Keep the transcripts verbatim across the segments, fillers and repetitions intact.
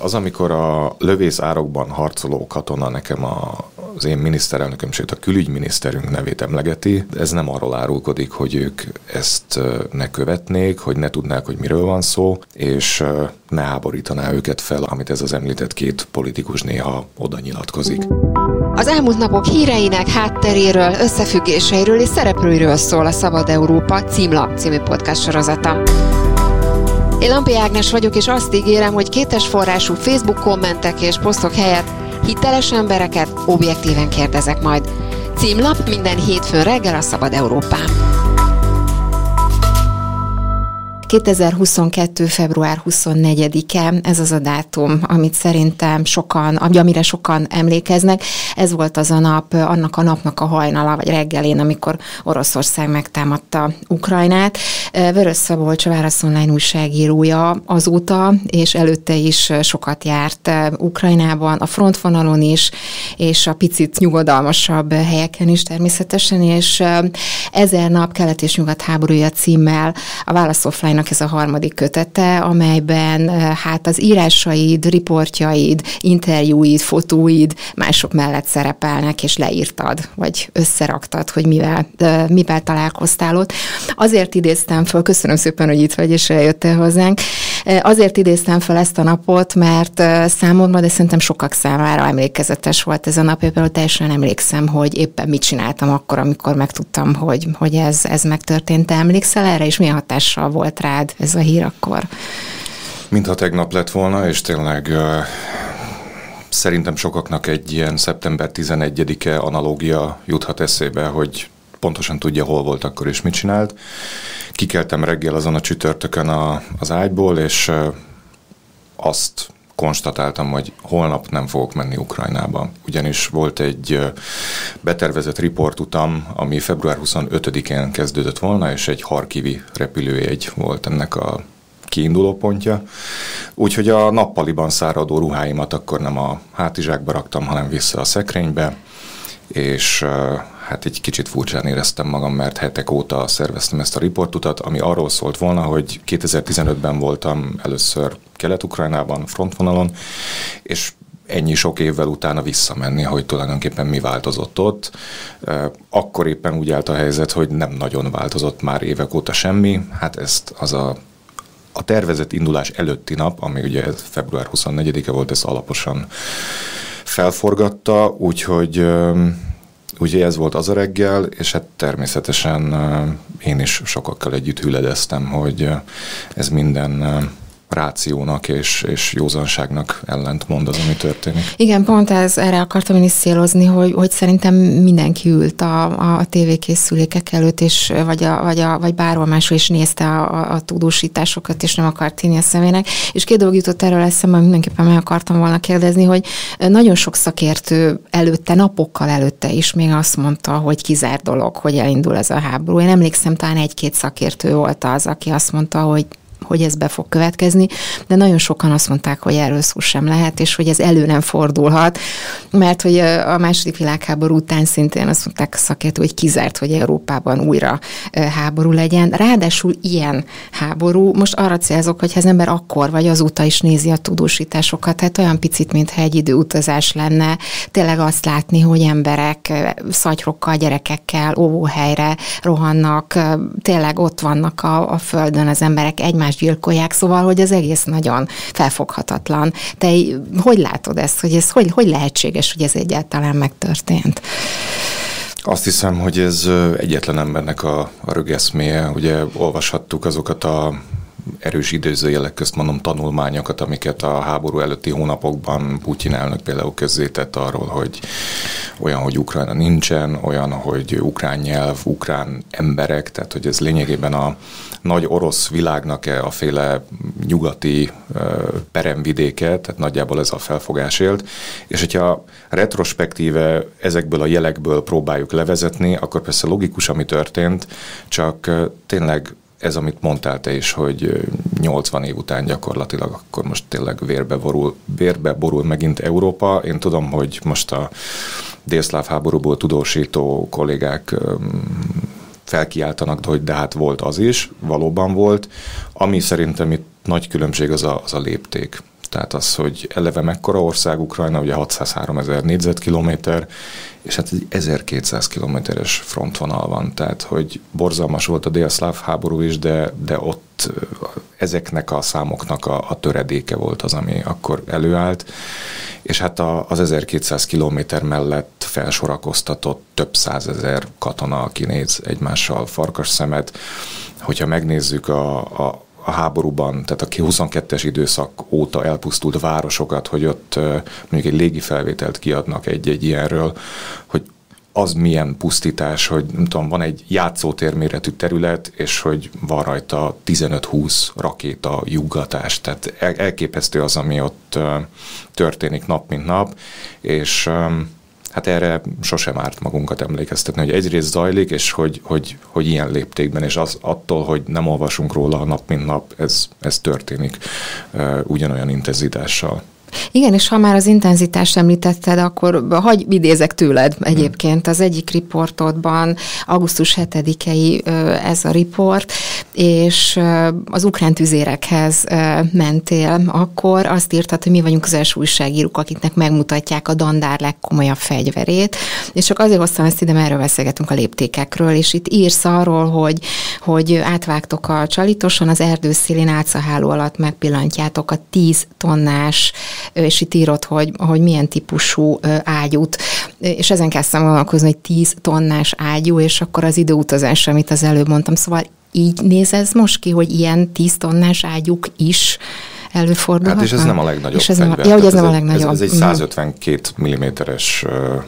Az, amikor a lövészárokban harcoló katona nekem a, az én miniszterelnököm, sőt a külügyminiszterünk nevét emlegeti, ez nem arról árulkodik, hogy ők ezt ne követnék, hogy ne tudnák, hogy miről van szó, és ne háborítaná őket fel, amit ez az említett két politikus néha oda nyilatkozik. Az elmúlt napok híreinek hátteréről, összefüggéseiről és szereplőiről szól a Szabad Európa Címlap című podcast sorozata. Én Lampi Ágnes vagyok, és azt ígérem, hogy kétes forrású Facebook kommentek és posztok helyett hiteles embereket objektíven kérdezek majd. Címlap minden hétfőn reggel a Szabad Európán. kétezer-huszonkettő. február huszonnegyedike, ez az a dátum, amit szerintem sokan, amire sokan emlékeznek. Ez volt az a nap, annak a napnak a hajnala, vagy reggelén, amikor Oroszország megtámadta Ukrajnát. Vörös Szabolcs, a Válasz Online újságírója azóta, és előtte is sokat járt Ukrajnában, a frontvonalon is, és a picit nyugodalmasabb helyeken is természetesen, és Ezer nap kelet és nyugat háborúja címmel a Válasz Offline ez a harmadik kötete, amelyben hát az írásaid, riportjaid, interjúid, fotóid mások mellett szerepelnek, és leírtad, vagy összeraktad, hogy mivel, mivel találkoztál ott. Azért idéztem föl, köszönöm szépen, hogy itt vagy, és eljöttél hozzánk, azért idéztem fel ezt a napot, mert számomra, de szerintem sokak számára emlékezetes volt ez a nap, például teljesen emlékszem, hogy éppen mit csináltam akkor, amikor megtudtam, hogy, hogy ez, ez megtörtént. Te emlékszel erre, és milyen hatással volt rád ez a hír akkor? Mintha tegnap lett volna, és tényleg uh, szerintem sokaknak egy ilyen szeptember tizenegyedike analógia juthat eszébe, hogy pontosan tudja, hol volt akkor és mit csinált. Kikeltem reggel azon a csütörtökön a, az ágyból, és uh, azt konstatáltam, hogy holnap nem fogok menni Ukrajnába. Ugyanis volt egy uh, betervezett riportutam, ami február huszonötödikén kezdődött volna, és egy harkivi repülőjegy volt ennek a kiinduló pontja. Úgyhogy a nappaliban száradó ruháimat akkor nem a hátizsákba raktam, hanem vissza a szekrénybe, és uh, hát egy kicsit furcsán éreztem magam, mert hetek óta szerveztem ezt a riportutat, ami arról szólt volna, hogy kétezer-tizenötben voltam először Kelet-Ukrajnában, frontvonalon, és ennyi sok évvel utána visszamenni, hogy tulajdonképpen mi változott ott. Akkor éppen úgy állt a helyzet, hogy nem nagyon változott már évek óta semmi. Hát ezt az a, a tervezett indulás előtti nap, ami ugye február huszonnegyedike volt, ezt alaposan felforgatta, úgyhogy Ugye ez volt az a reggel, és hát természetesen én is sokakkal együtt hüledeztem, hogy ez minden rációnak és, és józanságnak ellentmond az, ami történik. Igen, pont ez, erre akartam én is célozni, hogy, hogy szerintem mindenki ült a, a tévékészülékek előtt, és, vagy, a, vagy, a, vagy bárhol máshol is nézte a, a, a tudósításokat, és nem akart inni a szemének. És két dolog jutott erről eszembe, mindenképpen meg akartam volna kérdezni, hogy nagyon sok szakértő előtte, napokkal előtte is még azt mondta, hogy kizárt dolog, hogy elindul ez a háború. Én emlékszem, talán egy-két szakértő volt az, aki azt mondta, hogy hogy ez be fog következni, de nagyon sokan azt mondták, hogy erről szó sem lehet, és hogy ez elő nem fordulhat, mert hogy a második világháború után szintén azt mondták a szakértő, hogy kizárt, hogy Európában újra háború legyen. Ráadásul ilyen háború, most arra célzok, hogy az ember akkor vagy azóta is nézi a tudósításokat, tehát olyan picit, mintha egy időutazás lenne, tényleg azt látni, hogy emberek szatyrokkal, gyerekekkel óvóhelyre rohannak, tényleg ott vannak a, a földön az emberek, egymás gyilkolják, szóval, hogy az egész nagyon felfoghatatlan. Te hogy látod ezt, hogy ez hogy, hogy lehetséges, hogy ez egyáltalán megtörtént? Azt hiszem, hogy ez egyetlen embernek a, a rögeszméje. Ugye olvashattuk azokat a erős idézőjelek közt mondom tanulmányokat, amiket a háború előtti hónapokban Putyin elnök például közzétett arról, hogy olyan, hogy Ukrajna nincsen, olyan, hogy ukrán nyelv, ukrán emberek, tehát hogy ez lényegében a nagy orosz világnak-e a féle nyugati uh, peremvidéke, tehát nagyjából ez a felfogás élt, és hogyha retrospektíve ezekből a jelekből próbáljuk levezetni, akkor persze logikus, ami történt, csak uh, tényleg ez, amit mondtál te is, hogy nyolcvan év után gyakorlatilag akkor most tényleg vérbe borul, vérbe borul megint Európa. Én tudom, hogy most a délszláv háborúból tudósító kollégák felkiáltanak, hogy de hát volt az is, valóban volt. Ami szerintem itt nagy különbség az a, az a lépték. Tehát az, hogy eleve mekkora ország Ukrajna, ugye hatszázhárom ezer négyzetkilométer, és hát egy ezerkétszáz kilométeres frontvonal van, tehát hogy borzalmas volt a délszláv háború is, de, de ott ezeknek a számoknak a, a töredéke volt az, ami akkor előállt, és hát a, az ezerkétszáz kilométer mellett felsorakoztatott több százezer katona, aki néz egymással farkas szemet. Hogyha megnézzük a, a a háborúban, tehát a huszonkettes időszak óta elpusztult városokat, hogy ott mondjuk egy légifelvételt kiadnak egy-egy ilyenről, hogy az milyen pusztítás, hogy nem tudom, van egy játszótér méretű terület, és hogy van rajta tizenöt-húsz rakéta juggatás, tehát elképesztő az, ami ott történik nap mint nap, és hát erre sosem árt magunkat emlékeztetni, hogy egyrészt zajlik, és hogy, hogy, hogy ilyen léptékben, és az attól, hogy nem olvasunk róla nap mint nap, ez, ez történik uh, ugyanolyan intenzitással. Igen, és ha már az intenzitást említetted, akkor hagyj idézek tőled egyébként. Az egyik riportodban augusztus hetedikei ez a riport, és az ukrán tüzérekhez mentél. Akkor azt írtad, hogy mi vagyunk az első újságírók, akiknek megmutatják a dandár legkomolyabb fegyverét, és csak azért hoztam ezt ide, mert erről beszélgetünk a léptékekről, és itt írsz arról, hogy, hogy átvágtok a Csalitoson, az erdőszélén álcaháló alatt megpillantjátok a tíz tonnás, és itt írod, hogy, hogy milyen típusú ágyút, és ezen kezdtem gondolkozni, hogy tíz tonnás ágyú, és akkor az időutazás, amit az előbb mondtam, szóval így néz ez most ki, hogy ilyen tíz tonnás ágyuk is előfordulhatnak? Hát és ez nem a legnagyobb és ez fegyver. Nem a, ja, hogy ez nem ez a legnagyobb. Ez, ez egy százötvenkét milliméteres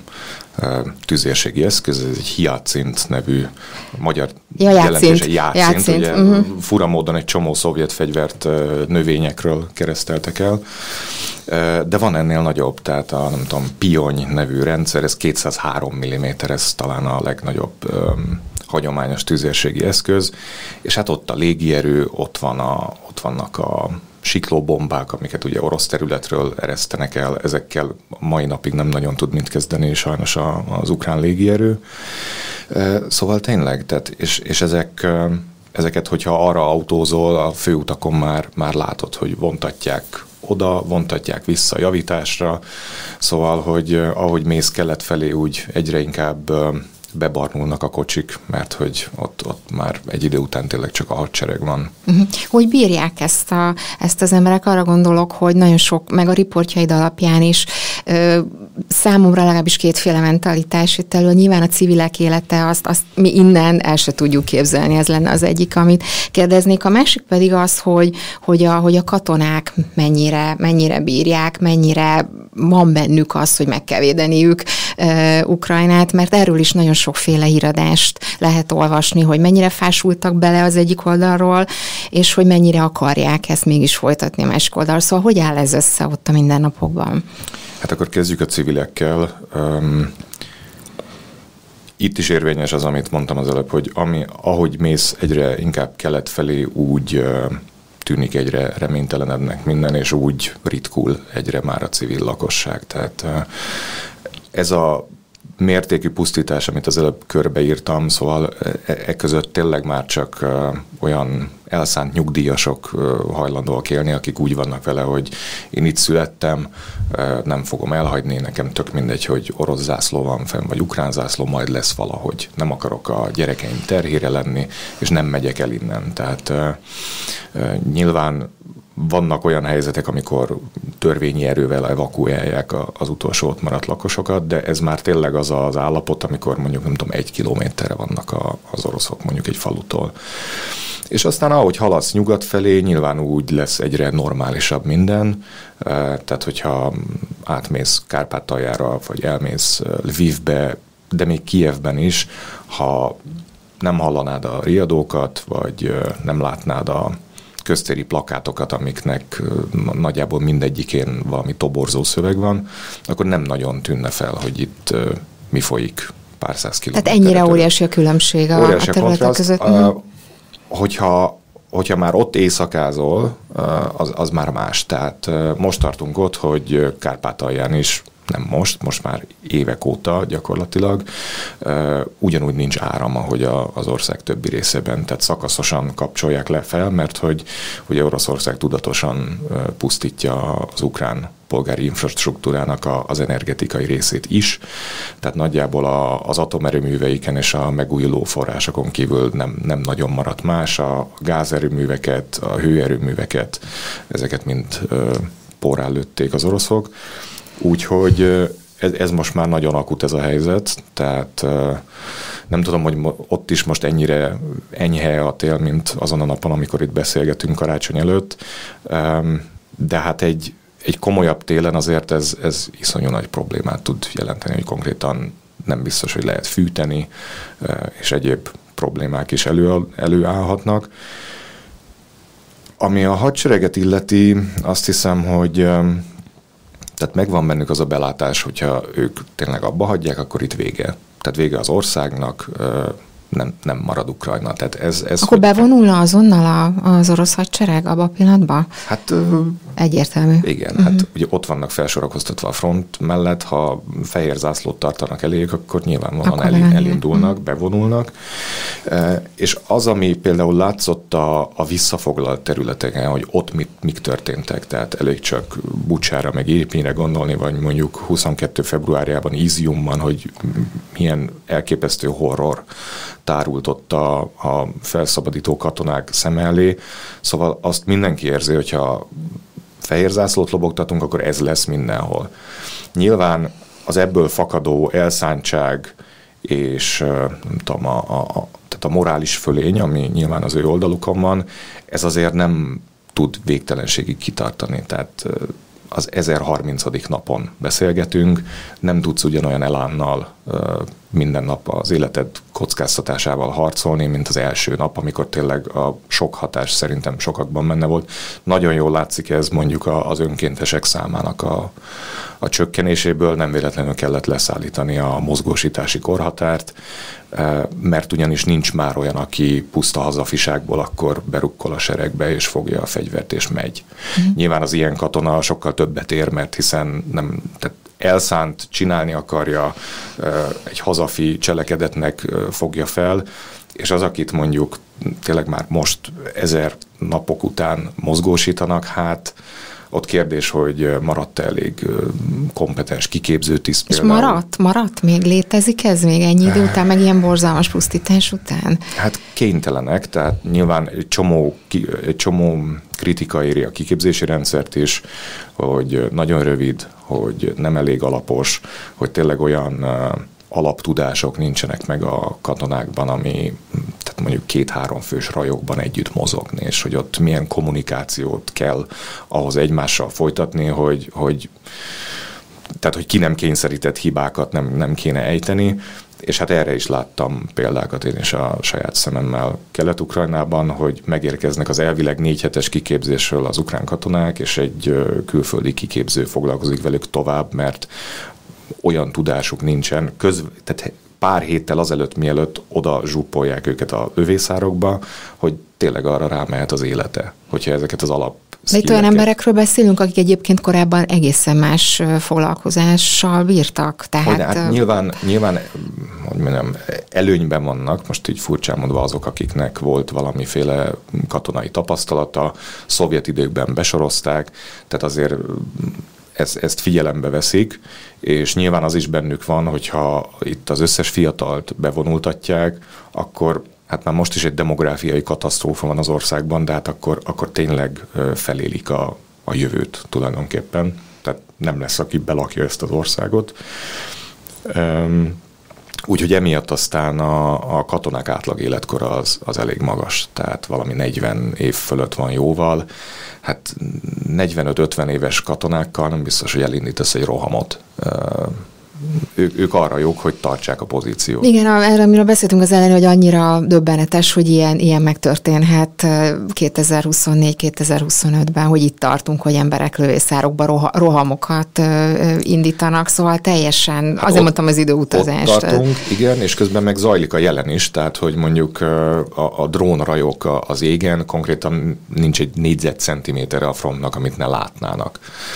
tüzérségi eszköz, ez egy hiacint nevű magyar ja, jelentése, játszint, játszint. Ugye uh-huh. fura módon egy csomó szovjet fegyvert növényekről kereszteltek el, de van ennél nagyobb, tehát a nem tudom, Piony nevű rendszer, ez kétszázhárom milliméter, ez talán a legnagyobb um, hagyományos tüzérségi eszköz, és hát ott a légierő, ott, van a, ott vannak a siklóbombák, amiket ugye orosz területről eresztenek el, ezekkel mai napig nem nagyon tud mit kezdeni sajnos a, az ukrán légierő. Szóval tényleg, tehát, és, és ezek, ezeket, hogyha arra autózol, a főutakon már, már látod, hogy vontatják oda, vontatják vissza javításra, szóval, hogy ahogy mész kelet felé, úgy egyre inkább bebarnulnak a kocsik, mert hogy ott, ott már egy idő után tényleg csak a hadsereg van. Uh-huh. Hogy bírják ezt, a, ezt az emberek? Arra gondolok, hogy nagyon sok, meg a riportjaid alapján is ö, számomra legalábbis kétféle mentalitás jött elő. Nyilván a civilek élete, azt, azt mi innen el se tudjuk képzelni, ez lenne az egyik, amit kérdeznék. A másik pedig az, hogy, hogy, a, hogy a katonák mennyire, mennyire bírják, mennyire van bennük az, hogy meg kell védeniük uh, Ukrajnát, mert erről is nagyon sokféle híradást lehet olvasni, hogy mennyire fásultak bele az egyik oldalról, és hogy mennyire akarják ezt mégis folytatni a másik oldalról. Szóval hogy áll ez össze ott a mindennapokban? Hát akkor kezdjük a civilekkel. Um, itt is érvényes az, amit mondtam az előbb, hogy ami, ahogy mész egyre inkább kelet felé, úgy uh, tűnik egyre reménytelenednek minden, és úgy ritkul egyre már a civil lakosság. Tehát uh, ez a mértékű pusztítás, amit az előbb körbeírtam, szóval e, e között tényleg már csak uh, olyan elszánt nyugdíjasok uh, hajlandóak élni, akik úgy vannak vele, hogy én itt születtem, uh, nem fogom elhagyni, nekem tök mindegy, hogy orosz zászló van fenn, vagy ukrán zászló, majd lesz valahogy. Nem akarok a gyerekeim terhére lenni, és nem megyek el innen. Tehát uh, uh, nyilván vannak olyan helyzetek, amikor törvényi erővel evakuálják az utolsó ott maradt lakosokat, de ez már tényleg az az állapot, amikor mondjuk nem tudom, egy kilométerre vannak a, az oroszok mondjuk egy falutól. És aztán ahogy haladsz nyugat felé, nyilván úgy lesz egyre normálisabb minden, tehát hogyha átmész Kárpátaljára, vagy elmész Lvivbe, de még Kijevben is, ha nem hallanád a riadókat, vagy nem látnád a köztéri plakátokat, amiknek nagyjából mindegyikén valami toborzó szöveg van, akkor nem nagyon tűnne fel, hogy itt mi folyik pár száz kilométerre. Tehát ennyire óriási a különbség a, óriási a területek között. Uh, hogyha, hogyha már ott éjszakázol, uh, az, az már más. Tehát uh, most tartunk ott, hogy Kárpátalján is nem most, most már évek óta gyakorlatilag, ugyanúgy nincs áram, ahogy az ország többi részében, tehát szakaszosan kapcsolják le fel, mert hogy ugye Oroszország tudatosan pusztítja az ukrán polgári infrastruktúrának az energetikai részét is, tehát nagyjából az atomerőműveiken és a megújuló forrásokon kívül nem, nem nagyon maradt más, a gázerőműveket, a hőerőműveket, ezeket mind porrá lőtték az oroszok. Úgyhogy ez, ez most már nagyon akut ez a helyzet, tehát nem tudom, hogy ott is most ennyire enyhe a tél, mint azon a napon, amikor itt beszélgetünk karácsony előtt, de hát egy, egy komolyabb télen azért ez, ez iszonyú nagy problémát tud jelenteni, hogy konkrétan nem biztos, hogy lehet fűteni, és egyéb problémák is elő, előállhatnak. Ami a hadsereget illeti, azt hiszem, hogy tehát megvan bennük az a belátás, hogyha ők tényleg abba hagyják, akkor itt vége. Tehát vége az országnak, nem, nem marad Ukrajna. Tehát ez, ez akkor bevonulna azonnal a, az orosz hadsereg abba a pillanatban? Hát egyértelmű. Igen, uh-huh. hát ugye ott vannak felsorakoztatva a front mellett, ha fehér zászlót tartanak eléjük, akkor nyilvánvalóan el, elindulnak, uh-huh. bevonulnak. E, és az, ami például látszott a, a visszafoglalt területeken, hogy ott mit, mik történtek, tehát elég csak Bucsára, meg Irpinre gondolni, vagy mondjuk huszonkettő februárjában Iziumban, hogy milyen elképesztő horror tárult ott a, a felszabadító katonák szem elé. Szóval azt mindenki érzi, hogyha fehér zászlót lobogtatunk, akkor ez lesz mindenhol. Nyilván az ebből fakadó elszántság és nem tudom, a, a, a, tehát a morális fölény, ami nyilván az ő oldalukon van, ez azért nem tud végtelenségig kitartani. Tehát az ezerharmincadik napon beszélgetünk, nem tudsz ugyanolyan elánnal minden nap az életed kockáztatásával harcolni, mint az első nap, amikor tényleg a sok hatás szerintem sokakban benne volt. Nagyon jól látszik ez mondjuk az önkéntesek számának a, a csökkenéséből, nem véletlenül kellett leszállítani a mozgósítási korhatárt, mert ugyanis nincs már olyan, aki puszta hazafiságból akkor berukkol a seregbe, és fogja a fegyvert, és megy. Mm. Nyilván az ilyen katona sokkal többet ér, mert hiszen nem, tehát elszánt, csinálni akarja, egy hazafi cselekedetnek fogja fel, és az, akit mondjuk tényleg már most ezer napok után mozgósítanak, hát ott kérdés, hogy maradt-e elég kompetens kiképző tiszt és például. maradt? Maradt? Még létezik ez még ennyi idő után, meg ilyen borzalmas pusztítás után? Hát kénytelenek, tehát nyilván egy csomó, egy csomó kritika éri a kiképzési rendszert is, hogy nagyon rövid, hogy nem elég alapos, hogy tényleg olyan alaptudások nincsenek meg a katonákban, ami tehát mondjuk két-három fős rajokban együtt mozogni, és hogy ott milyen kommunikációt kell ahhoz egymással folytatni, hogy, hogy tehát, hogy ki nem kényszerített hibákat nem, nem kéne ejteni, és hát erre is láttam példákat én is a saját szememmel Kelet-Ukrajnában, hogy megérkeznek az elvileg négy hetes kiképzésről az ukrán katonák, és egy külföldi kiképző foglalkozik velük tovább, mert olyan tudásuk nincsen, köz, tehát pár héttel azelőtt, mielőtt oda zsúpolják őket a lövészárokba, hogy tényleg arra rámehet az élete, hogyha ezeket az alap de itt olyan emberekről beszélünk, akik egyébként korábban egészen más foglalkozással bírtak. Tehát... Hogy, hát nyilván, nyilván hogy mondjam, előnyben vannak, most így furcsán mondva azok, akiknek volt valamiféle katonai tapasztalata, szovjet időkben besorozták, tehát azért ezt, ezt figyelembe veszik, és nyilván az is bennük van, hogyha itt az összes fiatalt bevonultatják, akkor hát már most is egy demográfiai katasztrófa van az országban, de hát akkor, akkor tényleg felélik a, a jövőt tulajdonképpen. Tehát nem lesz, aki belakja ezt az országot. Um, Úgyhogy emiatt aztán a, a katonák átlag életkora az, az elég magas, tehát valami negyven év fölött van jóval. Hát negyvenöt-ötven éves katonákkal nem biztos, hogy elindítasz egy rohamot. Ő, ők arra jók, hogy tartsák a pozíciót. Igen, erre amiről beszéltünk az elején, hogy annyira döbbenetes, hogy ilyen, ilyen megtörténhet kétezer-huszonnégy kétezer-huszonötben, hogy itt tartunk, hogy emberek lövészárokba roha, rohamokat indítanak, szóval teljesen, hát azért ott, mondtam az időutazást. Ott tartunk, igen, és közben meg zajlik a jelen is, tehát hogy mondjuk a, a drónrajok az égen, konkrétan nincs egy négyzetcentiméterre a frontnak, amit ne látnának.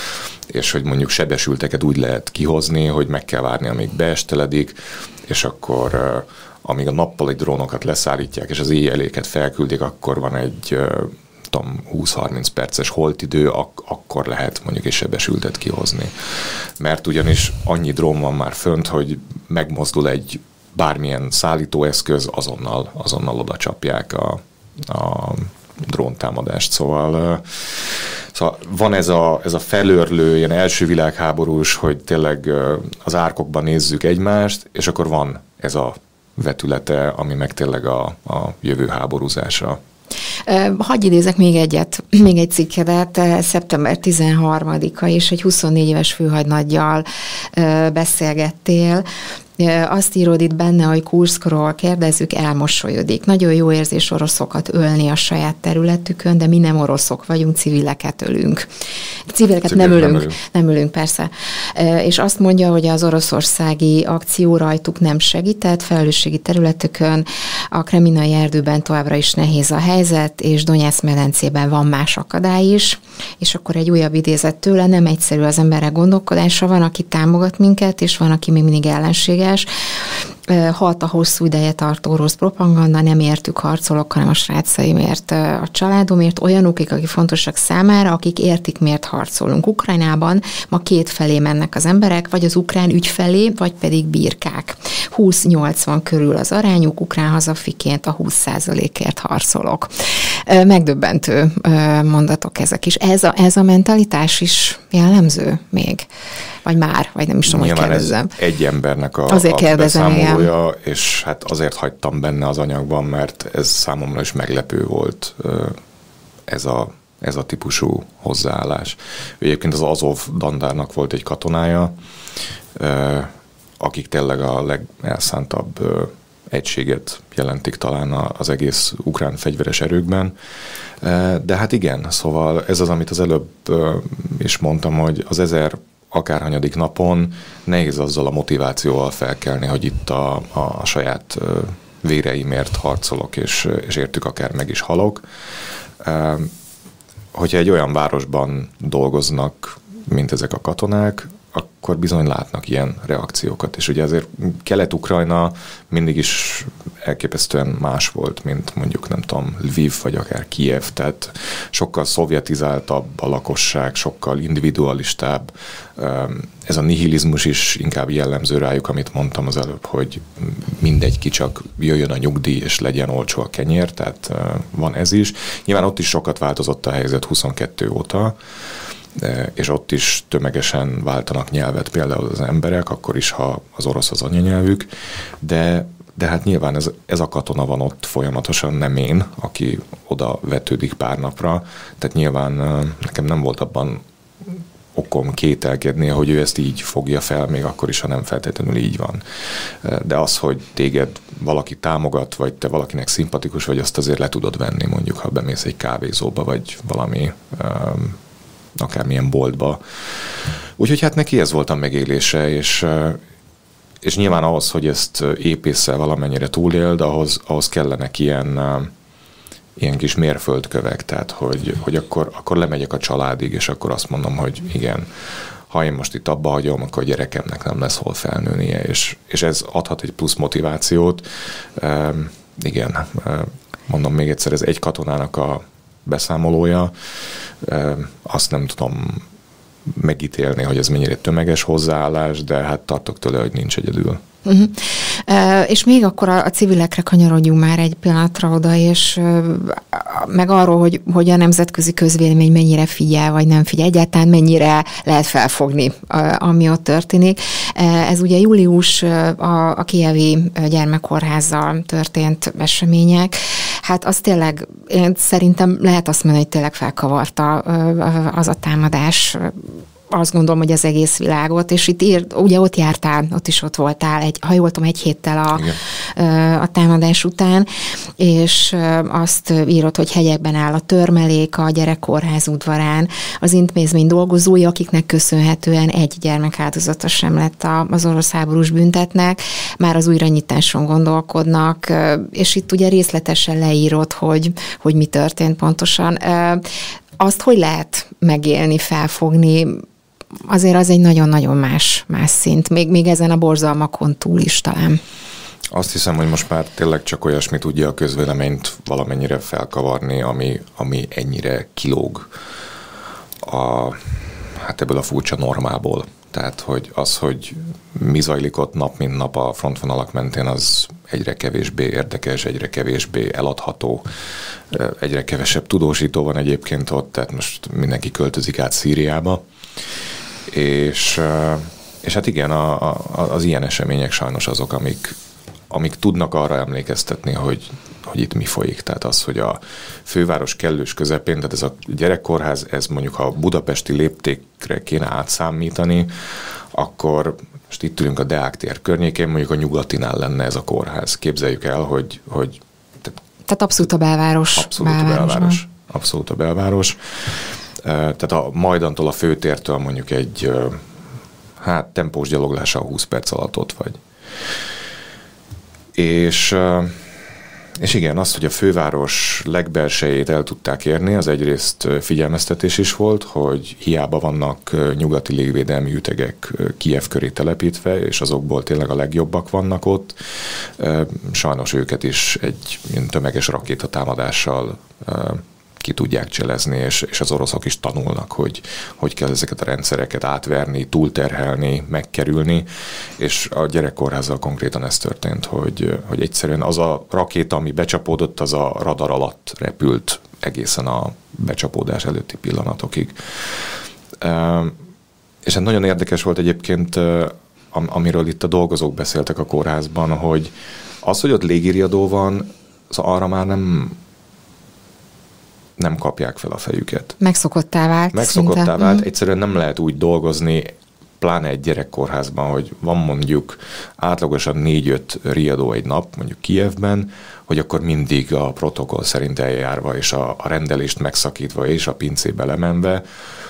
és hogy mondjuk sebesülteket úgy lehet kihozni, hogy meg kell várni, amíg beesteledik, és akkor amíg a nappali drónokat leszállítják, és az éjjeléket felküldik, akkor van egy tudom, húsz-harminc perces holtidő, ak- akkor lehet mondjuk egy sebesültet kihozni. Mert ugyanis annyi drón van már fönt, hogy megmozdul egy bármilyen szállítóeszköz, azonnal, azonnal oda csapják a, a dróntámadást. Szóval, szóval van ez a, ez a felőrlő, ilyen első világháborús, hogy tényleg az árkokban nézzük egymást, és akkor van ez a vetülete, ami meg tényleg a, a jövő háborúzása. Hadd idézek még egyet, még egy cikkedet, szeptember tizenharmadika, és egy huszonnégy éves főhadnaggyal beszélgettél. Azt írod itt benne, hogy Kurszkról kérdezzük, elmosolyodik. Nagyon jó érzés oroszokat ölni a saját területükön, de mi nem oroszok vagyunk, civileket ölünk. Civileket Civil nem ölünk, nem ölünk, nem ölünk, persze. És azt mondja, hogy az oroszországi akció rajtuk nem segített, felelősségi területükön, a Kreminai erdőben továbbra is nehéz a helyzet, és Donetsz medencében van más akadály is, és akkor egy újabb idézet tőle, nem egyszerű az emberek gondolkodása, van, aki támogat minket, és van, aki még mindig ellenséges. Halt a hosszú ideje tartó orosz propaganda, nem értük harcolok, hanem a srácaimért, a családomért, olyanok, akik fontosak számára, akik értik, miért harcolunk. Ukrajnában ma két felé mennek az emberek, vagy az ukrán ügy felé, vagy pedig birkák. húsz-nyolcvan körül az arányuk, ukrán hazafiként a húsz százalékért harcolok. Megdöbbentő mondatok ezek is. Ez a, ez a mentalitás is jellemző még? Vagy már, vagy nem is tudom, nyilván hogy kérdezzem. egy embernek a, azért a kérdezem, beszámolója, és hát azért hagytam benne az anyagban, mert ez számomra is meglepő volt ez a, ez a típusú hozzáállás. Egyébként az Azov dandárnak volt egy katonája, akik tényleg a legelszántabb egységet jelentik talán az egész ukrán fegyveres erőkben. De hát igen, szóval ez az, amit az előbb is mondtam, hogy az ezer akárhanyadik napon nehéz azzal a motivációval felkelni, hogy itt a, a saját véreimért harcolok, és, és értük akár meg is halok. Hogyha egy olyan városban dolgoznak, mint ezek a katonák, akkor bizony látnak ilyen reakciókat. És ugye azért Kelet-Ukrajna mindig is elképesztően más volt, mint mondjuk nem tudom, Lviv vagy akár Kijev, tehát sokkal szovjetizáltabb a lakosság, sokkal individualistább. Ez a nihilizmus is inkább jellemző rájuk, amit mondtam az előbb, hogy mindegy ki, csak jöjjön a nyugdíj és legyen olcsó a kenyér, tehát van ez is. Nyilván ott is sokat változott a helyzet huszonkettő óta, és ott is tömegesen váltanak nyelvet például az emberek, akkor is, ha az orosz az anyanyelvük, de, de hát nyilván ez, ez a katona van ott folyamatosan, nem én, aki oda vetődik pár napra, tehát nyilván nekem nem volt abban okom kételkedni, hogy ő ezt így fogja fel, még akkor is, ha nem feltétlenül így van. De az, hogy téged valaki támogat, vagy te valakinek szimpatikus vagy, azt azért le tudod venni, mondjuk, ha bemész egy kávézóba, vagy valami um, akármilyen boltba. Úgyhogy hát neki ez volt a megélése, és, és nyilván ahhoz, hogy ezt épésszel valamennyire túléld, ahhoz, ahhoz kellenek ilyen, ilyen kis mérföldkövek, tehát hogy, hogy akkor, akkor lemegyek a családig, és akkor azt mondom, hogy igen, ha én most itt abba hagyom, akkor a gyerekemnek nem lesz hol felnőnie, és, és ez adhat egy plusz motivációt. E, igen, mondom még egyszer, ez egy katonának a beszámolója. Azt nem tudom megítélni, hogy ez mennyire tömeges hozzáállás, de hát tartok tőle, hogy nincs egyedül. Uh-huh. Uh, és még akkor a, a civilekre kanyarodjunk már egy pillanatra oda, és uh, meg arról, hogy, hogy a nemzetközi közvélemény mennyire figyel, vagy nem figyel, egyáltalán mennyire lehet felfogni, uh, ami ott történik. Uh, ez ugye július uh, a, a kijevi gyermekkórházzal történt események. Hát az tényleg, én szerintem lehet azt mondani, hogy tényleg felkavarta uh, az a támadás, azt gondolom, hogy az egész világot, és itt ír, ugye ott jártál, ott is ott voltál, egy, ha jól tudom, egy héttel a, a támadás után, és azt írod, hogy hegyekben áll a törmelék a gyerekkórház udvarán, az intézmény dolgozói, akiknek köszönhetően egy gyermek áldozata sem lett az orosz háborús büntetnek, már az újranyitáson gondolkodnak, és itt ugye részletesen leírod, hogy, hogy mi történt pontosan. Azt hogy lehet megélni, felfogni, azért az egy nagyon-nagyon más, más szint, még, még ezen a borzalmakon túl is talán. Azt hiszem, hogy most már tényleg csak olyasmi tudja a közvéleményt valamennyire felkavarni, ami, ami ennyire kilóg a, hát ebből a furcsa normából. Tehát, hogy az, hogy mi zajlik ott nap, mint nap a frontvonalak mentén, az egyre kevésbé érdekes, egyre kevésbé eladható, egyre kevesebb tudósító van egyébként ott, tehát most mindenki költözik át Szíriába. És, és hát igen, a, a, az ilyen események sajnos azok, amik, amik tudnak arra emlékeztetni, hogy, hogy itt mi folyik. Tehát az, hogy a főváros kellős közepén, tehát ez a gyerekkórház, ez mondjuk ha a budapesti léptékre kéne átszámítani, akkor most itt ülünk a Deák tér környékén, mondjuk a Nyugatinál lenne ez a kórház. Képzeljük el, hogy... hogy tehát, tehát abszolút a belváros. Abszolút a belváros. Abszolút a belváros. Tehát a Majdantól a főtértől mondjuk egy hát tempós gyaloglással húsz perc alatt ott vagy. És, és igen, azt, hogy a főváros legbelsejét el tudták érni, az egyrészt figyelmeztetés is volt, hogy hiába vannak nyugati légvédelmi ütegek Kijev köré telepítve, és azokból tényleg a legjobbak vannak ott. Sajnos őket is egy tömeges rakétatámadással ki tudják cselezni, és, és az oroszok is tanulnak, hogy hogy kell ezeket a rendszereket átverni, túlterhelni, megkerülni, és a gyerekkórházzal konkrétan ez történt, hogy, hogy egyszerűen az a rakéta, ami becsapódott, az a radar alatt repült egészen a becsapódás előtti pillanatokig. És hát nagyon érdekes volt egyébként, amiről itt a dolgozók beszéltek a kórházban, hogy az, hogy ott légiriadó van, az arra már nem nem kapják fel a fejüket. Megszokottá vált. Megszokottá szinte. vált. Egyszerűen nem lehet úgy dolgozni, pláne egy gyerekkórházban, hogy van mondjuk átlagosan négy-öt riadó egy nap, mondjuk Kijevben, hogy akkor mindig a protokoll szerint eljárva, és a, a rendelést megszakítva, és a pincébe lemenve.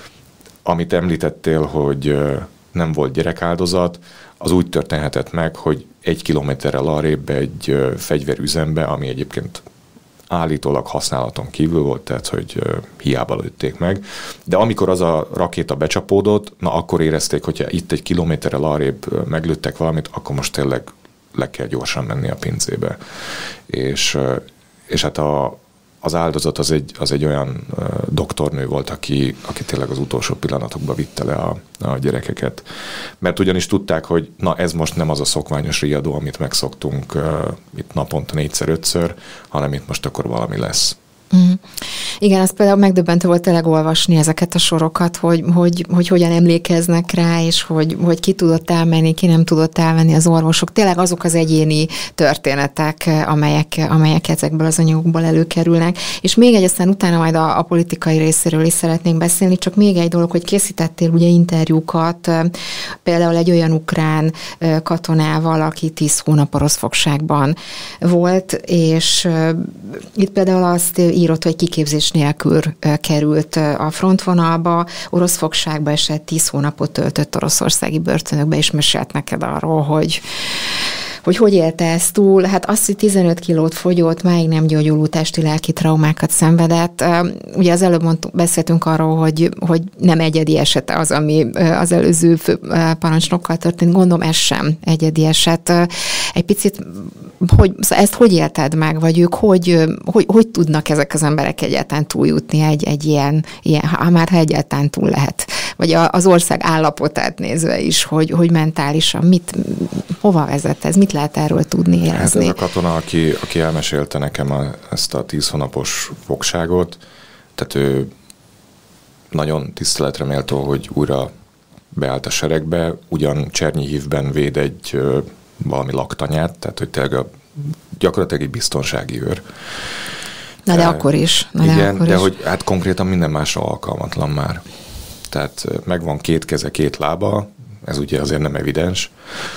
Amit említettél, hogy nem volt gyerekáldozat, az úgy történhetett meg, hogy egy kilométerrel arrébb egy fegyverüzembe, ami egyébként állítólag használaton kívül volt, tehát hogy uh, hiába lőtték meg. De amikor az a rakéta becsapódott, na akkor érezték, hogyha itt egy kilométerrel arrébb meglőttek valamit, akkor most tényleg le kell gyorsan menni a pincébe. És, uh, és hát a, az áldozat az egy, az egy olyan uh, doktornő volt, aki, aki tényleg az utolsó pillanatokban vitte le a, a gyerekeket. Mert ugyanis tudták, hogy na ez most nem az a szokványos riadó, amit megszoktunk uh, itt naponta négyszer-ötször, hanem itt most akkor valami lesz. Mm. Igen, az például megdöbbentő volt tényleg olvasni ezeket a sorokat, hogy, hogy, hogy hogyan emlékeznek rá, és hogy, hogy ki tudott elmenni, ki nem tudott elmenni az orvosok. Tényleg azok az egyéni történetek, amelyek, amelyek ezekből az anyagokból előkerülnek. És még egy, aztán utána majd a, a politikai részéről is szeretnénk beszélni, csak még egy dolog, hogy készítettél ugye interjúkat, például egy olyan ukrán katonával, aki tíz hónap orosz fogságban volt, és itt például azt írott, hogy kiképzés nélkül került a frontvonalba, orosz fogságba esett, tíz hónapot töltött oroszországi börtönökbe, és mesélt neked arról, hogy hogy hogy élte ezt túl. Hát azt, hogy tizenöt kilót fogyott, máig nem gyógyuló testi-lelki traumákat szenvedett. Ugye az előbb mondtuk, beszéltünk arról, hogy, hogy nem egyedi eset az, ami az előző parancsnokkal történt. Gondolom, ez sem egyedi eset. Egy picit, hogy, ezt hogy élted meg, vagy ők hogy, hogy, hogy tudnak ezek az emberek egyáltalán túljutni egy, egy ilyen, ilyen, ha már ha egyáltalán túl lehet. Vagy az ország állapotát nézve is, hogy, hogy mentálisan mit, hova vezet ez, mit lehet erről tudni, érezni? Hát ez a katona, aki, aki elmesélte nekem a, ezt a tíz hónapos fogságot, tehát ő nagyon tiszteletre méltó, hogy újra beállt a seregbe, ugyan Csernyihivben véd egy ö, valami laktanyát, tehát hogy tényleg a, gyakorlatilag egy biztonsági őr. Na de e, akkor is. Na igen, de, akkor de is. hogy hát konkrétan minden másra alkalmatlan már. Tehát megvan két keze, két lába, ez ugye azért nem evidens,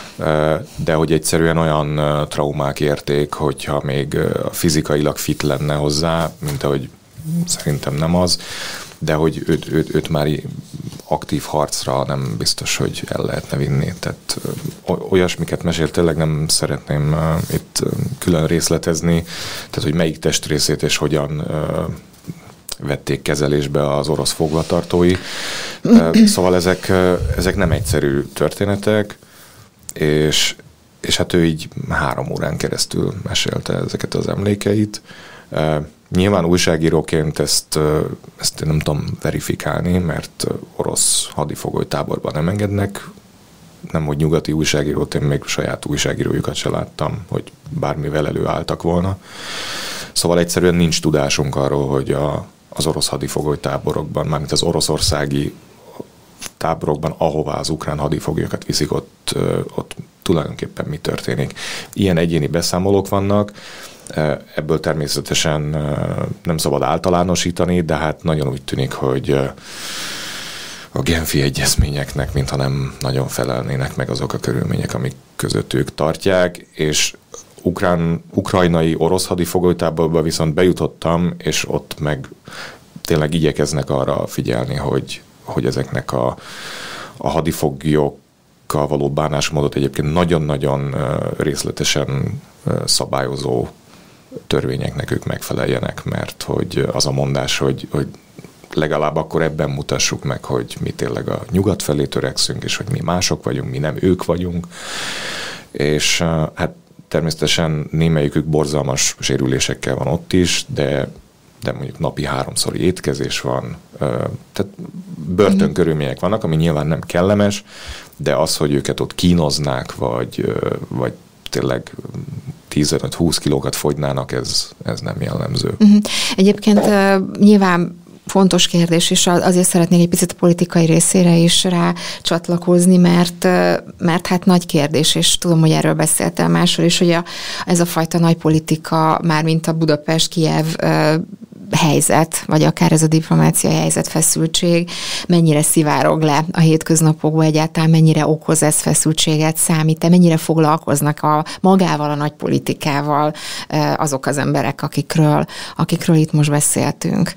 de hogy egyszerűen olyan traumák érték, hogyha még fizikailag fit lenne hozzá, mint ahogy szerintem nem az, de hogy őt, őt, őt már aktív harcra nem biztos, hogy el lehetne vinni. Tehát olyasmiket mesélt, tényleg nem szeretném itt külön részletezni, tehát hogy melyik testrészét és hogyan vették kezelésbe az orosz fogvatartói. Szóval ezek, ezek nem egyszerű történetek, és, és hát ő így három órán keresztül mesélte ezeket az emlékeit. Nyilván újságíróként ezt, ezt nem tudom verifikálni, mert orosz hadifogolytáborban nem engednek, nem hogy nyugati újságírót, én még saját újságírójukat se láttam, hogy bármivel előálltak volna. Szóval egyszerűen nincs tudásunk arról, hogy a, az orosz hadifogolytáborokban, mármint az oroszországi táborokban, ahová az ukrán hadifoglyokat viszik, ott, ott tulajdonképpen mi történik. Ilyen egyéni beszámolók vannak, ebből természetesen nem szabad általánosítani, de hát nagyon úgy tűnik, hogy a Genfi egyezményeknek mintha nem nagyon felelnének meg azok a körülmények, amik között ők tartják, és ukrán, ukrajnai orosz hadifogolytáborba viszont bejutottam, és ott meg tényleg igyekeznek arra figyelni, hogy, hogy ezeknek a, a hadifoglyokkal való bánásmódot egyébként nagyon-nagyon részletesen szabályozó törvényeknek ők megfeleljenek, mert hogy az a mondás, hogy, hogy legalább akkor ebben mutassuk meg, hogy mi tényleg a nyugat felé törekszünk, és hogy mi mások vagyunk, mi nem ők vagyunk. És hát természetesen némelyikük borzalmas sérülésekkel van ott is, de, de mondjuk napi háromszori étkezés van. Tehát börtönkörülmények vannak, ami nyilván nem kellemes, de az, hogy őket ott kínoznák, vagy, vagy tényleg tizenöt-húsz kilókat fogynának, ez, ez nem jellemző. Egyébként uh, nyilván fontos kérdés, és azért szeretnék egy picit a politikai részére is rá csatlakozni, mert, mert hát nagy kérdés, és tudom, hogy erről beszéltem máshol is, hogy a, ez a fajta nagy politika, mármint a Budapest-Kijev helyzet, vagy akár ez a diplomáciai helyzet, feszültség, mennyire szivárog le a hétköznapokban, egyáltalán mennyire okoz ez feszültséget, számít, mennyire foglalkoznak a magával, a nagy politikával azok az emberek, akikről, akikről itt most beszéltünk.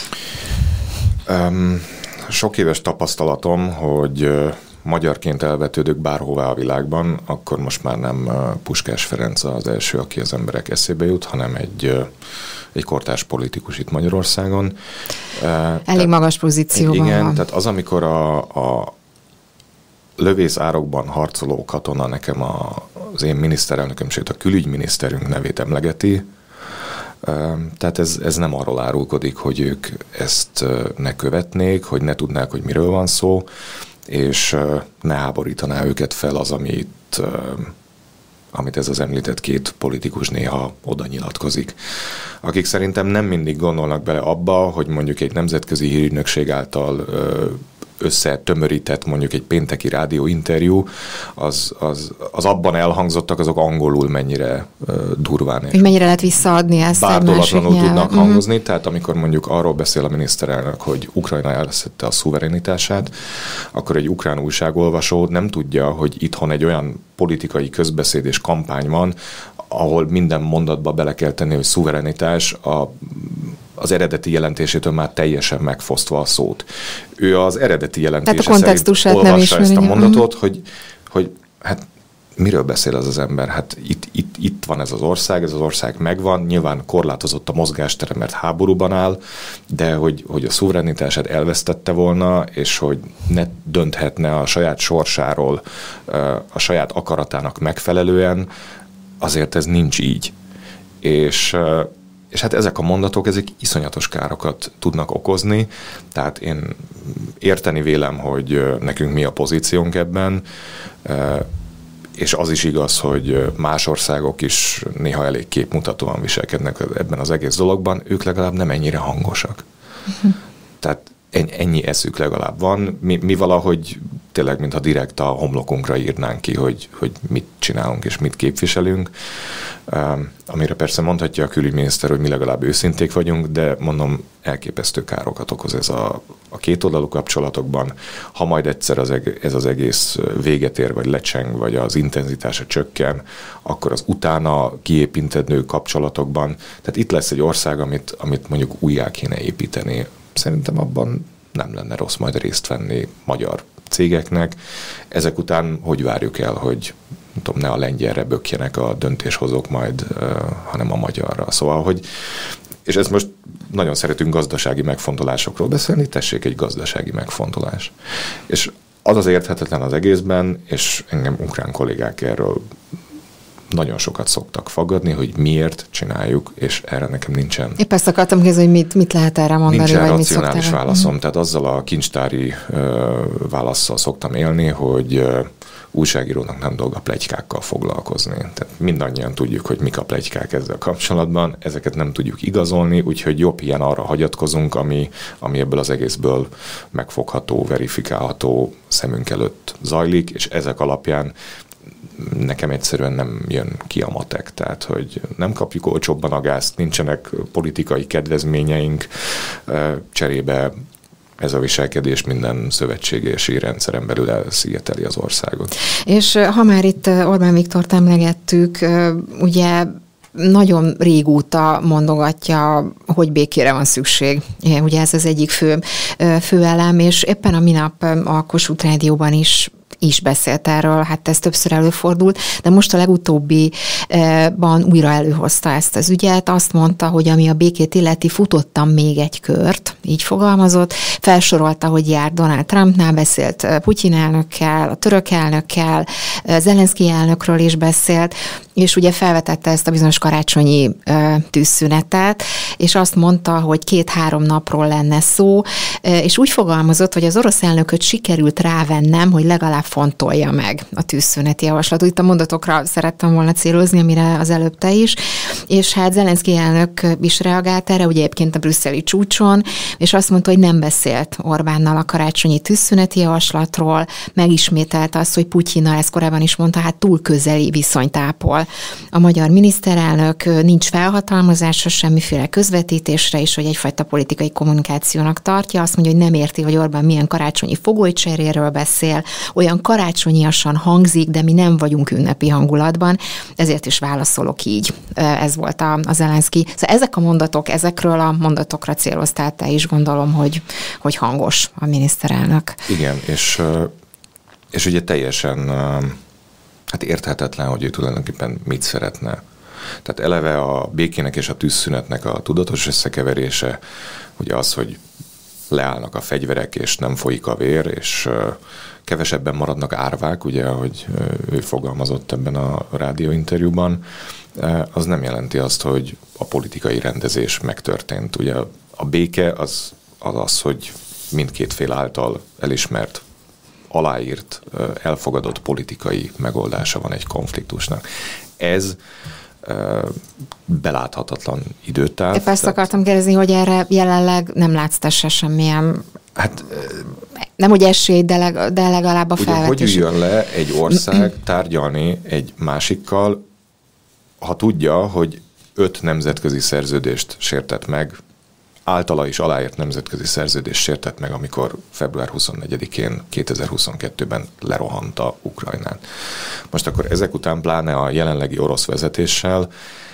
Um, sok éves tapasztalatom, hogy uh, magyarként elvetődök bárhová a világban, akkor most már nem uh, Puskás Ferenc az első, aki az emberek eszébe jut, hanem egy, uh, egy kortárs politikus itt Magyarországon. Uh, Elég tehát, magas pozícióban igen, van. tehát az, amikor a, a lövészárokban harcoló katona nekem a, az én miniszterelnököm, sőt a külügyminiszterünk nevét emlegeti, tehát ez, ez nem arról árulkodik, hogy ők ezt ne követnék, hogy ne tudnák, hogy miről van szó, és ne háborítaná őket fel az, amit, amit ez az említett két politikus néha oda nyilatkozik. Akik szerintem nem mindig gondolnak bele abba, hogy mondjuk egy nemzetközi hírügynökség által összetömörített mondjuk egy pénteki rádióinterjú, az, az, az abban elhangzottak, azok angolul mennyire uh, durván. Hogy mennyire lehet visszaadni ezt bárdolatlanul tudnak uh-huh. hangozni, tehát amikor mondjuk arról beszél a miniszterelnök, hogy Ukrajna elvesztette a szuverenitását, akkor egy ukrán újságolvasó nem tudja, hogy itthon egy olyan politikai közbeszéd és kampány van, ahol minden mondatba bele kell tenni, hogy szuverenitás, a az eredeti jelentésétől már teljesen megfosztva a szót. Ő az eredeti jelentése szerint olvassa ezt a mondatot, hogy, hogy hát miről beszél az az ember? Hát itt, itt, itt van ez az ország, ez az ország megvan, nyilván korlátozott a mozgástere, mert háborúban áll, de hogy, hogy a szuverenitását elvesztette volna, és hogy ne dönthetne a saját sorsáról, a saját akaratának megfelelően, azért ez nincs így. És És hát ezek a mondatok, ezek iszonyatos károkat tudnak okozni, tehát én érteni vélem, hogy nekünk mi a pozíciónk ebben, és az is igaz, hogy más országok is néha elég képmutatóan viselkednek ebben az egész dologban, ők legalább nem ennyire hangosak. Uh-huh. Tehát ennyi eszük legalább van, mi, mi valahogy tényleg, mintha direkt a homlokunkra írnánk ki, hogy, hogy mit csinálunk és mit képviselünk. Um, amire persze mondhatja a külügyminiszter, hogy mi legalább őszinték vagyunk, de mondom, elképesztő károkat okoz ez a, a kétoldalú kapcsolatokban. Ha majd egyszer az eg- ez az egész véget ér, vagy lecseng, vagy az intenzitása csökken, akkor az utána kiépítendő kapcsolatokban, tehát itt lesz egy ország, amit, amit mondjuk újjá kéne építeni. Szerintem abban nem lenne rossz majd részt venni magyar cégeknek. Ezek után hogy várjuk el, hogy tudom, ne a lengyelre bökjenek a döntéshozók majd, uh, hanem a magyarra. Szóval, hogy és ezt most nagyon szeretünk gazdasági megfontolásokról beszélni, tessék egy gazdasági megfontolás. És az az érthetetlen az egészben, és engem ukrán kollégák erről nagyon sokat szoktak faggadni, hogy miért csináljuk, és erre nekem nincsen... Épp ezt akartam kérdezni, hogy mit, mit lehet erre mondani, nincsen vagy racionális mit szoktál? válaszom. Tehát azzal a kincstári ö, válasszal szoktam élni, hogy ö, újságírónak nem dolga pletykákkal foglalkozni. Tehát mindannyian tudjuk, hogy mik a pletykák ezzel kapcsolatban, ezeket nem tudjuk igazolni, úgyhogy jobb ilyen arra hagyatkozunk, ami, ami ebből az egészből megfogható, verifikálható, szemünk előtt zajlik, és ezek alapján nekem egyszerűen nem jön ki a matek, tehát hogy nem kapjuk olcsóbban a gázt, nincsenek politikai kedvezményeink, cserébe ez a viselkedés minden szövetségesi rendszeren belül elszigeteli az országot. És ha már itt Orbán Viktort emlegettük, ugye nagyon régóta mondogatja, hogy békére van szükség. Ugye ez az egyik fő, fő elem, és éppen a minap a Kossuth Rádióban is is beszélt erről, hát ez többször előfordult, de most a legutóbbiban újra előhozta ezt az ügyet, azt mondta, hogy ami a békét illeti, futottam még egy kört, így fogalmazott, felsorolta, hogy jár Donald Trumpnál, beszélt Putyin elnökkel, a török elnökkel, Zelenszky elnökről is beszélt, és ugye felvetette ezt a bizonyos karácsonyi tűzszünetet, és azt mondta, hogy két-három napról lenne szó, és úgy fogalmazott, hogy az orosz elnököt sikerült rávennem, hogy legalább fontolja meg a tűzszüneti javaslatot. Itt a mondatokra szerettem volna célozni, amire az előbb te is, és hát Zelenszky elnök is reagált erre, ugye egyébként a brüsszeli csúcson, és azt mondta, hogy nem beszélt Orbánnal a karácsonyi tűzszüneti javaslatról, megismételte azt, hogy Putyinnal, ezt korábban is mondta, hát túl közeli viszonyt ápol. A magyar miniszterelnök nincs felhatalmazása semmiféle közvetítésre, és hogy egyfajta politikai kommunikációnak tartja. Azt mondja, hogy nem érti, hogy Orbán milyen karácsonyi fogolycseréről beszél, olyan karácsonyiasan hangzik, de mi nem vagyunk ünnepi hangulatban, ezért is válaszolok így. Ez volt a, a Zelenszky. Szóval ezek a mondatok, ezekről a mondatokra céloztál te is, gondolom, hogy, hogy hangos a miniszterelnök. Igen, és, és ugye teljesen hát érthetetlen, hogy ő tulajdonképpen mit szeretne. Tehát eleve a békének és a tűzszünetnek a tudatos összekeverése, ugye az, hogy leállnak a fegyverek, és nem folyik a vér, és kevesebben maradnak árvák, ugye, ahogy ő fogalmazott ebben a rádióinterjúban, az nem jelenti azt, hogy a politikai rendezés megtörtént. Ugye a béke az az, az hogy mindkét fél által elismert, aláírt, elfogadott politikai megoldása van egy konfliktusnak. Ez beláthatatlan időtáv. Épp ezt akartam kérdezni, hogy erre jelenleg nem látsz te se semmilyen... Hát... Nem, hogy esély, de, leg, de legalább a felvetés. Hogy üljön le egy ország tárgyalni egy másikkal, ha tudja, hogy öt nemzetközi szerződést sértett meg, általa is aláírt nemzetközi szerződést sértett meg, amikor február huszonnegyedikén kétezer-huszonkettőben lerohanta Ukrajnát. Most akkor ezek után pláne a jelenlegi orosz vezetéssel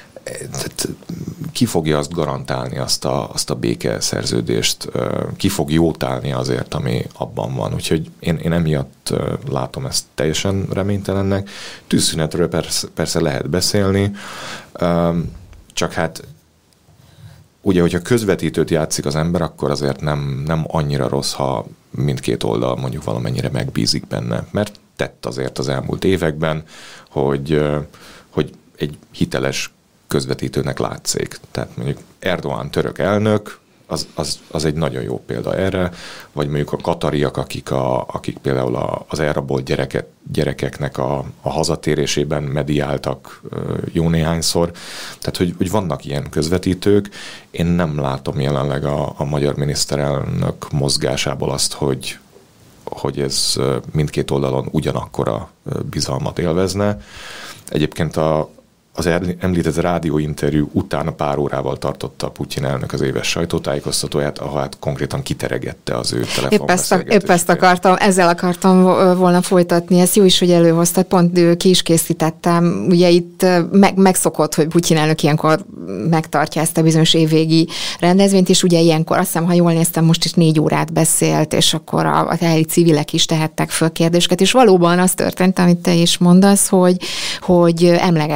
ki fogja azt garantálni, azt a, azt a békeszerződést, ki fog jótálni azért, ami abban van. Úgyhogy én, én emiatt látom ezt teljesen reménytelennek. Tűzszünetről persze, persze lehet beszélni, csak hát ugye, hogyha közvetítőt játszik az ember, akkor azért nem, nem annyira rossz, ha mindkét oldal mondjuk valamennyire megbízik benne. Mert tett azért az elmúlt években, hogy, hogy egy hiteles közvetítőnek látszik. Tehát mondjuk Erdoğan török elnök, az, az, az egy nagyon jó példa erre, vagy mondjuk a katariak, akik, a, akik például a, az elrabolt gyereket, gyerekeknek a, a hazatérésében mediáltak jó néhányszor. Tehát, hogy, hogy vannak ilyen közvetítők. Én nem látom jelenleg a, a magyar miniszterelnök mozgásából azt, hogy, hogy ez mindkét oldalon ugyanakkora bizalmat élvezne. Egyébként a az említett rádióinterjú után pár órával tartotta a Putyin elnök az éves sajtótájékoztatóját, ahol hát konkrétan kiteregette az ő telefonbeszélgetését. Épp ezt akartam, ezzel akartam volna folytatni, ezt jó is, hogy előhoztad, pont ki is készítettem, ugye itt meg, megszokott, hogy Putyin elnök ilyenkor megtartja ezt a bizonyos évvégi rendezvényt, és ugye ilyenkor, azt hiszem, ha jól néztem, most is négy órát beszélt, és akkor a, a helyi civilek is tehettek föl kérdéseket, és valóban az történt, amit te is mondasz, hogy, hogy emlegette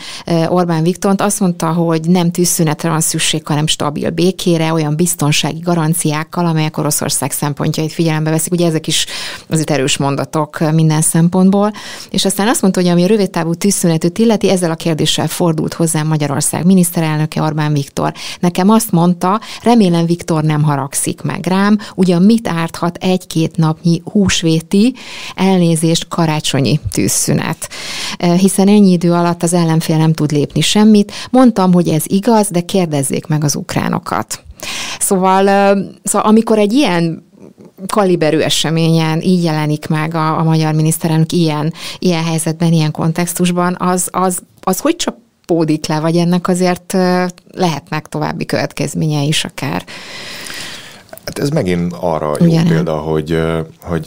Orbán Viktort, azt mondta, hogy nem tűzszünetre van szükség, hanem stabil békére, olyan biztonsági garanciákkal, amelyek Oroszország szempontjait figyelembe veszik. Ugye ezek is azért erős mondatok minden szempontból. És aztán azt mondta, hogy ami a rövidtávú tűzszünetet illeti, ezzel a kérdéssel fordult hozzám Magyarország miniszterelnöke Orbán Viktor. Nekem azt mondta, remélem Viktor nem haragszik meg rám, ugyan mit árthat egy-két napnyi húsvéti, elnézést, karácsonyi tűzszünet. Hiszen ennyi idő alatt az ellenfél nem tud lépni semmit. Mondtam, hogy ez igaz, de kérdezzék meg az ukránokat. Szóval, szóval amikor egy ilyen kaliberű eseményen így jelenik meg a, a magyar miniszterelnök ilyen, ilyen helyzetben, ilyen kontextusban, az, az, az hogy csapódik le, vagy ennek azért lehetnek további következményei is akár? Hát ez megint arra jó Ugyan példa, hogy, hogy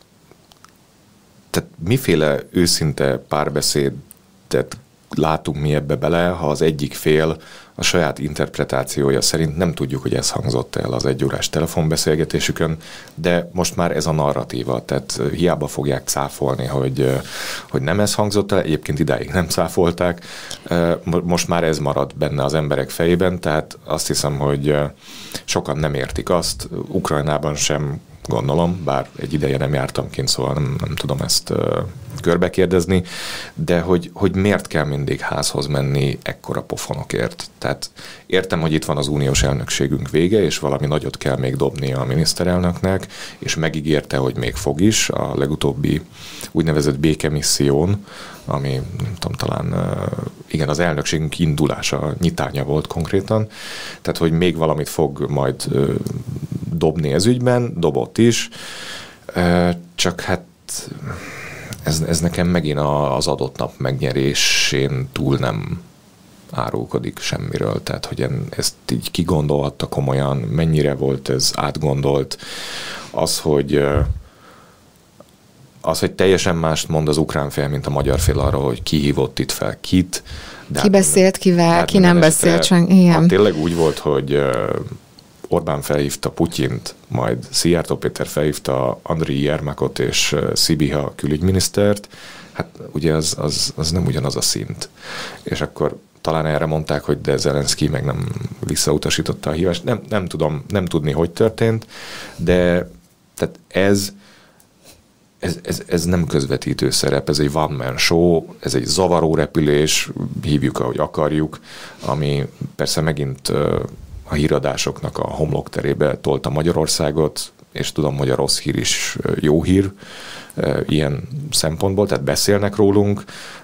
tehát miféle őszinte párbeszédet látunk mi ebbe bele, ha az egyik fél a saját interpretációja szerint nem tudjuk, hogy ez hangzott el az egyórás telefonbeszélgetésükön, de most már ez a narratíva, tehát hiába fogják cáfolni, hogy, hogy nem ez hangzott el, egyébként idáig nem cáfolták, most már ez marad benne az emberek fejében, tehát azt hiszem, hogy sokan nem értik azt, Ukrajnában sem gondolom, bár egy ideje nem jártam kint, szóval nem, nem tudom ezt uh, körbe kérdezni, de hogy, hogy miért kell mindig házhoz menni ekkora pofonokért. Tehát értem, hogy itt van az uniós elnökségünk vége, és valami nagyot kell még dobni a miniszterelnöknek, és megígérte, hogy még fog is a legutóbbi úgynevezett békemisszión, ami nem tudom, talán uh, igen, az elnökségünk indulása, nyitánya volt konkrétan, tehát hogy még valamit fog majd uh, dobni ez ügyben, dobott is, uh, csak hát ez, ez nekem megint az adott nap megnyerésén túl nem árulkodik semmiről, tehát hogy ezt így kigondolhatta komolyan, mennyire volt ez átgondolt, az, hogy uh, az, hogy teljesen mást mond az ukrán fél, mint a magyar fél arra, hogy ki hívott itt fel kit. De ki beszélt kivel, ki nem beszélt csak, igen. Hát tényleg úgy volt, hogy Orbán felhívta Putyint, majd Szijjártó Péter felhívta Andriy Jermakot és Szibiha külügyminisztert, hát ugye az, az, az nem ugyanaz a szint. És akkor talán erre mondták, hogy de Zelenszky meg nem visszautasította a hívást. Nem, nem tudom, nem tudni, hogy történt, de tehát ez Ez, ez, ez nem közvetítő szerep, ez egy one-man show, ez egy zavaró repülés, hívjuk, ahogy akarjuk, ami persze megint a híradásoknak a homlokterébe tolta Magyarországot, és tudom, hogy a rossz hír is jó hír ilyen szempontból, tehát beszélnek rólunk,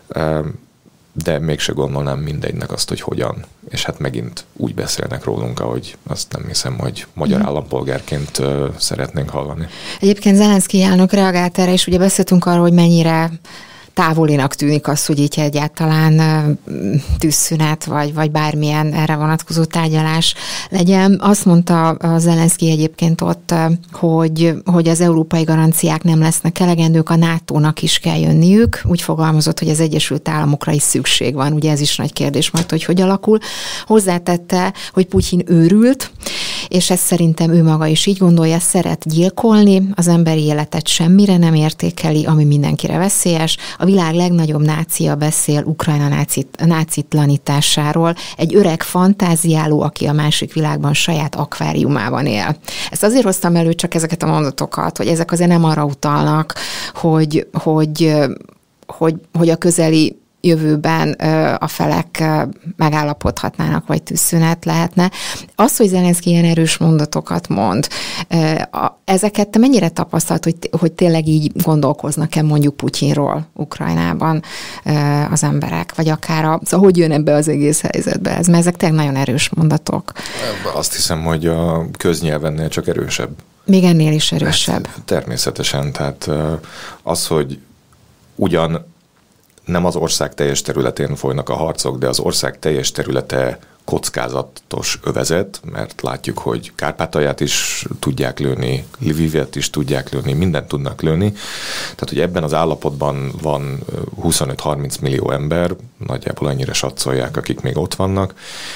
de mégse gondolnám mindegynek azt, hogy hogyan. És hát megint úgy beszélnek rólunk, ahogy azt nem hiszem, hogy magyar mm. állampolgárként uh, szeretnénk hallani. Egyébként Zelenszky elnök reagált erre, és ugye beszéltünk arról, hogy mennyire távolinak tűnik az, hogy így egyáltalán tűzszünet, vagy, vagy bármilyen erre vonatkozó tárgyalás legyen. Azt mondta a Zelenszky egyébként ott, hogy, hogy az európai garanciák nem lesznek elegendők, a nátónak is kell jönniük. Úgy fogalmazott, hogy az Egyesült Államokra is szükség van. Ugye ez is nagy kérdés majd, hogy hogy alakul. Hozzátette, hogy Putyin őrült, és ezt szerintem ő maga is így gondolja, szeret gyilkolni, az emberi életet semmire nem értékeli, ami mindenkire veszélyes. A világ legnagyobb nácia beszél Ukrajna nácit, nácitlanításáról, egy öreg fantáziáló, aki a másik világban saját akváriumában él. Ezt azért hoztam elő csak ezeket a mondatokat, hogy ezek azért nem arra utalnak, hogy, hogy, hogy, hogy a közeli jövőben a felek megállapodhatnának, vagy tűzszünet lehetne. Az, hogy Zelenszky ilyen erős mondatokat mond, ezeket te mennyire tapasztalt, hogy, hogy tényleg így gondolkoznak-e mondjuk Putyinról Ukrajnában az emberek, vagy akár a, szóval hogy jön ebbe az egész helyzetbe ez? Mert ezek tényleg nagyon erős mondatok. Azt hiszem, hogy a köznyelvennél csak erősebb. Még ennél is erősebb. Hát, természetesen, tehát az, hogy ugyan nem az ország teljes területén folynak a harcok, de az ország teljes területe kockázatos övezet, mert látjuk, hogy Kárpátalját is tudják lőni, Lvivet is tudják lőni, mindent tudnak lőni. Tehát, hogy ebben az állapotban van huszonöt-harminc millió ember, nagyjából annyira satszolják, akik még ott vannak.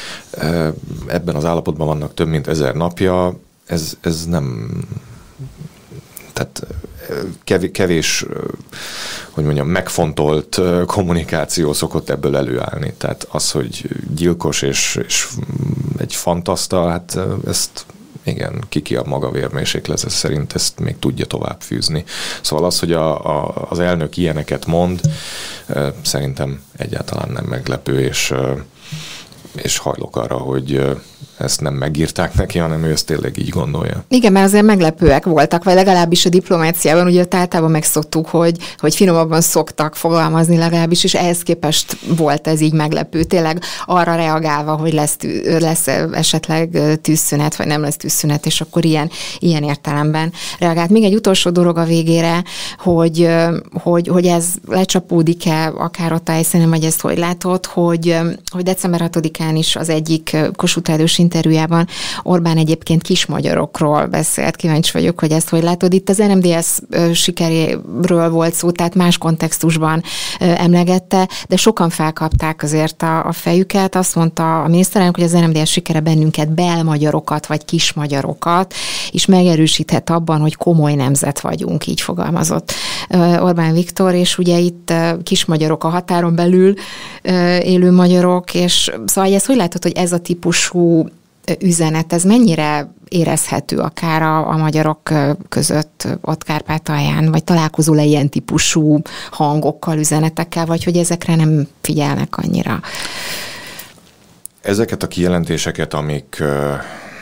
Ebben az állapotban vannak több mint ezer napja, ez, ez nem... Tehát kevés, hogy hogy mondjam, megfontolt kommunikáció szokott ebből előállni. Tehát az, hogy gyilkos és, és egy fantaszta, hát ezt igen, ki-ki a maga vérmérséklete szerint ezt még tudja tovább fűzni. Szóval az, hogy a, a, az elnök ilyeneket mond, szerintem egyáltalán nem meglepő, és, és hajlok arra, hogy ezt nem megírták neki, hanem ő ezt tényleg így gondolja. Igen, mert azért meglepőek voltak, vagy legalábbis a diplomáciában, ugye általában megszoktuk, hogy, hogy finomabban szoktak fogalmazni legalábbis, és ehhez képest volt ez így meglepő. Tényleg arra reagálva, hogy lesz, lesz esetleg tűzszünet, vagy nem lesz tűzszünet, és akkor ilyen, ilyen értelemben reagált. Még egy utolsó dolog a végére, hogy, hogy, hogy ez lecsapódik-e akár ott a helyszínen, vagy ezt hogy látod, hogy, hogy december hatodikán is az egyik Kossuth Rádiós interjújában Orbán egyébként kismagyarokról beszélt. Kíváncsi vagyok, hogy ezt hogy látod. Itt az en em dé es sikeréről volt szó, tehát más kontextusban emlegette, de sokan felkapták azért a, a fejüket. Azt mondta a miniszterelnök, hogy az en em dé es sikere bennünket, belmagyarokat vagy kismagyarokat is megerősíthet abban, hogy komoly nemzet vagyunk, így fogalmazott Orbán Viktor, és ugye itt kismagyarok a határon belül élő magyarok, és szóval ezt hogy látod, hogy ez a típusú üzenet, ez mennyire érezhető akár a, a magyarok között ott Kárpátalján, vagy találkozol-e ilyen típusú hangokkal, üzenetekkel, vagy hogy ezekre nem figyelnek annyira? Ezeket a kijelentéseket, amik uh,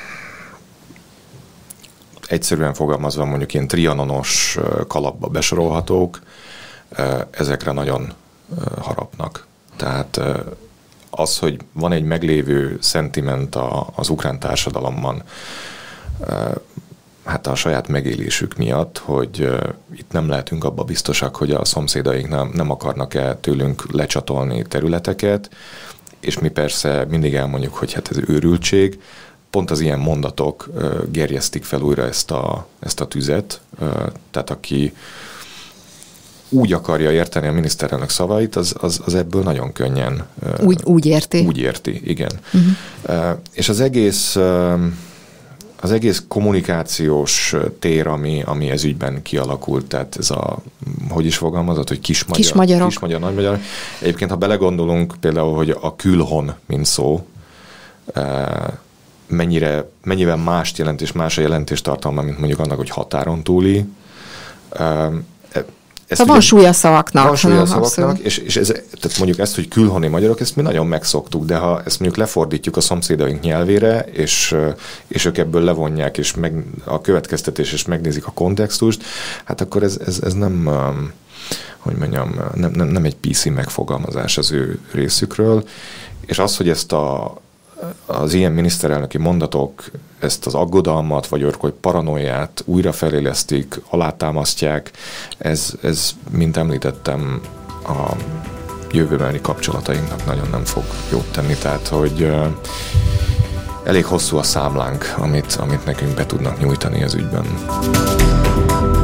egyszerűen fogalmazva mondjuk ilyen trianonos kalapba besorolhatók, uh, ezekre nagyon uh, harapnak. Tehát uh, az, hogy van egy meglévő szentiment a, az ukrán társadalomban, hát a saját megélésük miatt, hogy itt nem lehetünk abba biztosak, hogy a szomszédaink nem, nem akarnak-e tőlünk lecsatolni területeket, és mi persze mindig elmondjuk, hogy hát ez őrültség. Pont az ilyen mondatok gerjesztik fel újra ezt a, ezt a tüzet, tehát aki úgy akarja érteni a miniszterelnök szavait, az, az, az ebből nagyon könnyen... Úgy, úgy érti. Úgy érti, igen. Uh-huh. Uh, és az egész, uh, az egész kommunikációs tér, ami, ami ez ügyben kialakult, tehát ez a, hogy is fogalmazott, hogy kismagyar, kismagyarok. Kismagyar, nagymagyar. Egyébként, ha belegondolunk például, hogy a külhon, mint szó, uh, mennyire, mennyivel mást jelent, és más a jelentéstartalma, mint mondjuk annak, hogy határon túli, uh, Ezt van súlya szavaknak. Van súlya szavaknak, és, és ez, tehát mondjuk ezt, hogy külhoni magyarok, ezt mi nagyon megszoktuk, de ha ezt mondjuk lefordítjuk a szomszédaink nyelvére, és, és ők ebből levonják, és meg, a következtetés, és megnézik a kontextust, hát akkor ez, ez, ez nem, hogy mondjam, nem, nem, nem egy pé cé megfogalmazás az ő részükről, és az, hogy ezt a az ilyen miniszterelnöki mondatok ezt az aggodalmat, vagy orkoly paranoiát újra felélesztik, alátámasztják, ez, ez, mint említettem, a jövőbeni kapcsolatainknak nagyon nem fog jót tenni, tehát, hogy uh, elég hosszú a számlánk, amit, amit nekünk be tudnak nyújtani az ügyben.